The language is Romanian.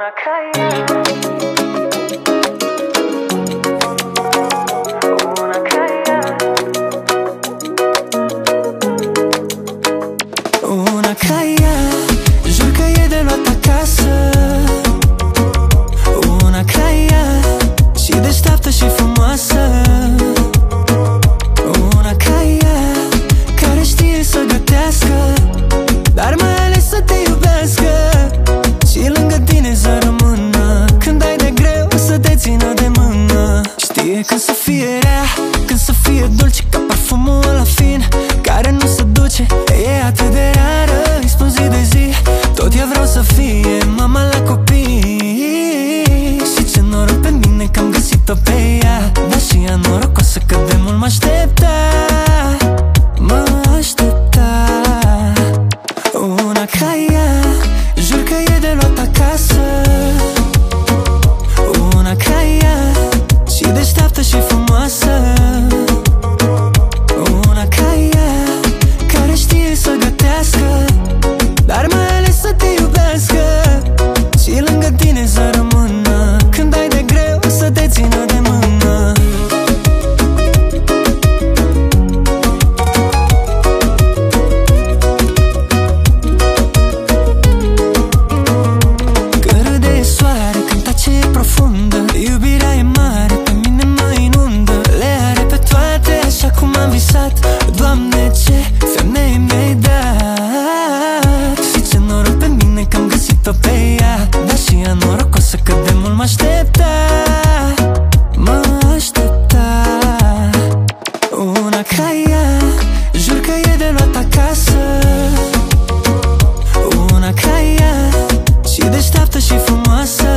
Una ca ea, una ca ea, una ca ea, jur că e de luat acasă. Una ca ea, și deșteaptă și frumoasă. Una ca ea, care știe să gătească, dar mai ales să te iubească. Și lângă tine să rămână când ai de greu, să te țină de mână. Știe când să fie rea, când să fie dulce, ca parfumul ăla fin care nu se duce. E atât de rară, îi spun zi de zi, tot eu vreau să fie mama la copii. Și ce noroc pe mine că am găsit-o pe ea, dar și ea norocosă că de mult mă aștepta. Mă aștepta. Una ca ea, jur că e de luat acasă. Una ca ea, și deșteaptă și frumoasă. Una ca ea, care știe să gătească, dar mai ales să te iubească. Și lângă tine să rămână când ai de greu, să te țină de mână. Când râde e soare, când tace e profundă, iubirea e mare, pe mine mă inundă. Le are pe toate așa cum am visat. Doamne, ce femeie mi-ai dat. Și ce noroc pe mine că am găsit-o pe ea, dar și ea norocosă că de mult mă aștepta. Mă aștepta. Una ca ea, jur că e de luat acasă. Una ca ea, și deșteaptă și frumoasă.